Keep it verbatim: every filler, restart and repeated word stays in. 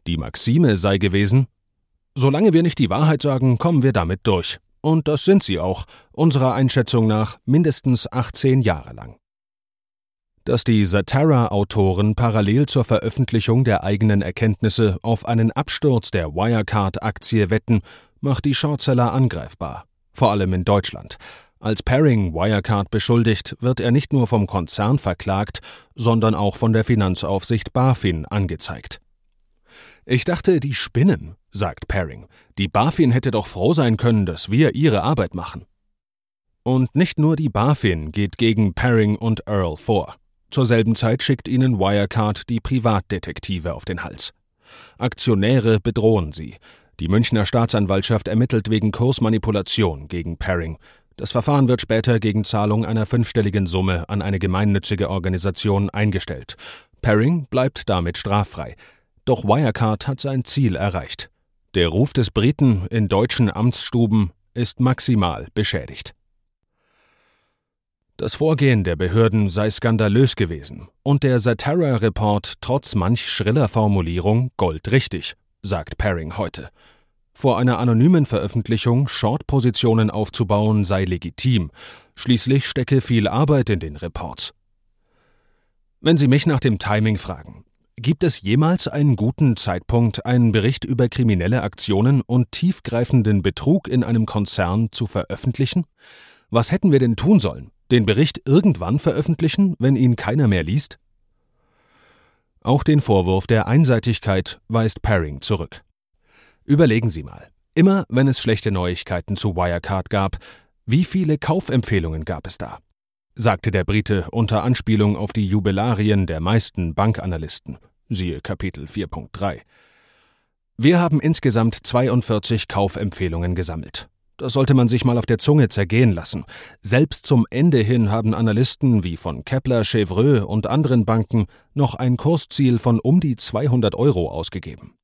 Die Maxime sei gewesen: Solange wir nicht die Wahrheit sagen, kommen wir damit durch. Und das sind sie auch, unserer Einschätzung nach mindestens achtzehn Jahre lang. Dass die Zatara-Autoren parallel zur Veröffentlichung der eigenen Erkenntnisse auf einen Absturz der Wirecard-Aktie wetten, macht die Shortseller angreifbar, vor allem in Deutschland. Als Paring Wirecard beschuldigt, wird er nicht nur vom Konzern verklagt, sondern auch von der Finanzaufsicht BaFin angezeigt. »Ich dachte, die spinnen«, sagt Paring. »Die BaFin hätte doch froh sein können, dass wir ihre Arbeit machen.« Und nicht nur die BaFin geht gegen Paring und Earl vor. Zur selben Zeit schickt ihnen Wirecard die Privatdetektive auf den Hals. Aktionäre bedrohen sie. Die Münchner Staatsanwaltschaft ermittelt wegen Kursmanipulation gegen Paring. Das Verfahren wird später gegen Zahlung einer fünfstelligen Summe an eine gemeinnützige Organisation eingestellt. Paring bleibt damit straffrei. Doch Wirecard hat sein Ziel erreicht. Der Ruf des Briten in deutschen Amtsstuben ist maximal beschädigt. Das Vorgehen der Behörden sei skandalös gewesen und der Zatara-Report trotz manch schriller Formulierung goldrichtig, sagt Paring heute. Vor einer anonymen Veröffentlichung Short-Positionen aufzubauen sei legitim, schließlich stecke viel Arbeit in den Reports. Wenn Sie mich nach dem Timing fragen, gibt es jemals einen guten Zeitpunkt, einen Bericht über kriminelle Aktionen und tiefgreifenden Betrug in einem Konzern zu veröffentlichen? Was hätten wir denn tun sollen? Den Bericht irgendwann veröffentlichen, wenn ihn keiner mehr liest? Auch den Vorwurf der Einseitigkeit weist Paring zurück. Überlegen Sie mal, immer wenn es schlechte Neuigkeiten zu Wirecard gab, wie viele Kaufempfehlungen gab es da? Sagte der Brite unter Anspielung auf die Jubilarien der meisten Bankanalysten. Siehe Kapitel vier Punkt drei. Wir haben insgesamt zweiundvierzig Kaufempfehlungen gesammelt. Das sollte man sich mal auf der Zunge zergehen lassen. Selbst zum Ende hin haben Analysten wie von Kepler, Chevreux und anderen Banken noch ein Kursziel von um die zweihundert Euro ausgegeben.